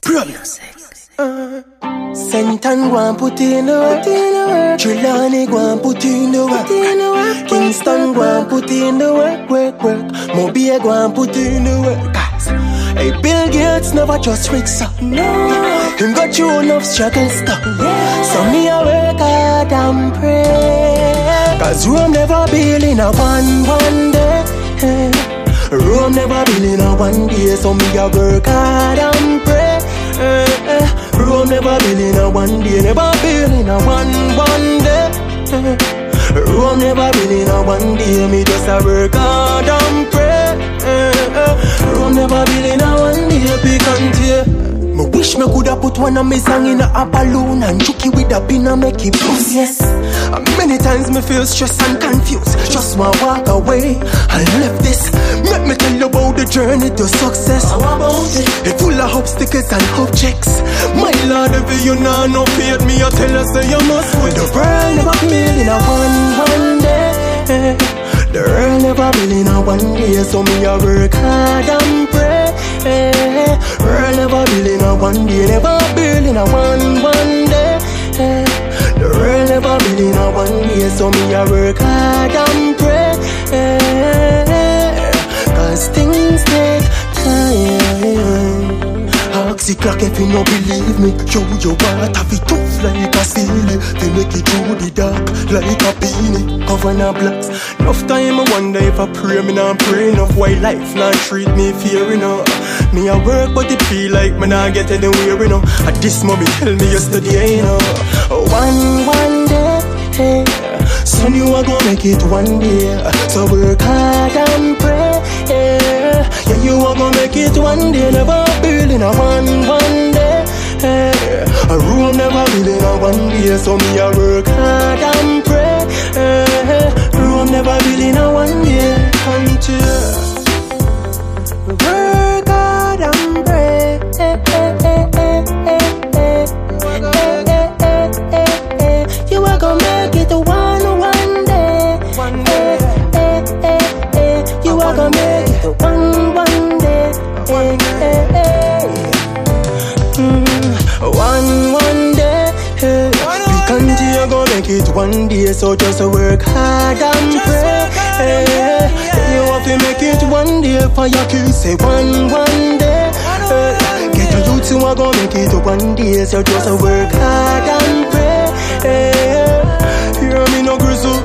Sent and go and put in the work. Trelawney go and put in the work. Kingston go and put in the work. Mobile go and put in the work. Hey, Bill Gates never just rich, so no. Him got through enough struggle stuff. So me a work hard and pray. Cause Rome never build in a one day. Rome never build in a one day. So me a work hard and pray. Rome never build in a one day. Never build in a one day. Rome never build in a one day. Me just a work hard and pray. Rome never build in a one day. Pick and tear. Me wish me coulda put one of me song in a balloon and chucky with a pin and make it bust, yes. And many times me feel stressed and confused. Just wanna walk away and left this. Make me tell you about the journey to success. How about it? It full of obstacles and objects. My Lord, if you know no fear, me I tell us that you must win. The world never build in a one day. The world never build in a one day. So me a work hard and pray. World never build in a one day. Never build in a one day. The world never build in a one day. So me a work hard and pray. Cause things take time. Ask the clock if you no believe me. Yo, you want have it tough like a ceiling. They make it through the dark like a beanie. Cover no blocks. Enough time I wonder if I pray, me not pray enough. Why life not treat me fair enough? Me a work but it feel like me not get anywhere, you know. At this moment tell me yesterday, you know. One day, hey, son you are gonna make it one day. So work hard and pray, yeah. Yeah, you are gonna make it one day. Never build in a one day, hey. A room never build in a one day. So me a work hard and pray, hey. Room never build in a one day. Until work hard and pray, you are gonna make it one day. You are gonna make it one day. One day. We continue gonna make it one day. So just work hard and pray. You have to make it one day for your kids. Say one day. Get a youth who are gonna make it one day. So just work hard and pray. Hear me no grizzle.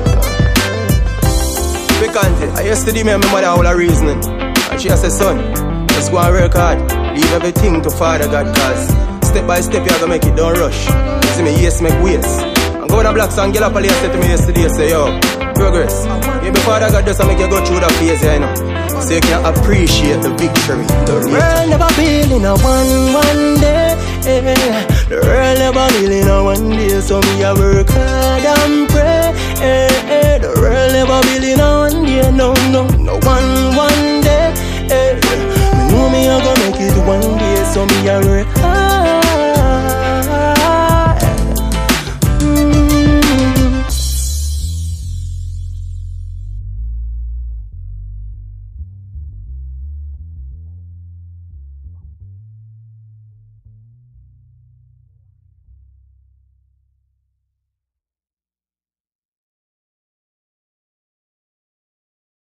Because yesterday me and my mother all a reasoning. And she has said, son, just go and work hard. Leave everything to Father God. Cause step by step you are gonna make it, don't rush. You see me, yes, make waste. And go on a black song, get up a lady said to me yesterday, say, yo, progress. Yeah, before I got this, I make you go through the phase, yeah, you know. So you can appreciate the victory. The world never build in a one day. The world never build in a one day. So me a work hard and pray. The world never build in a one day. No, one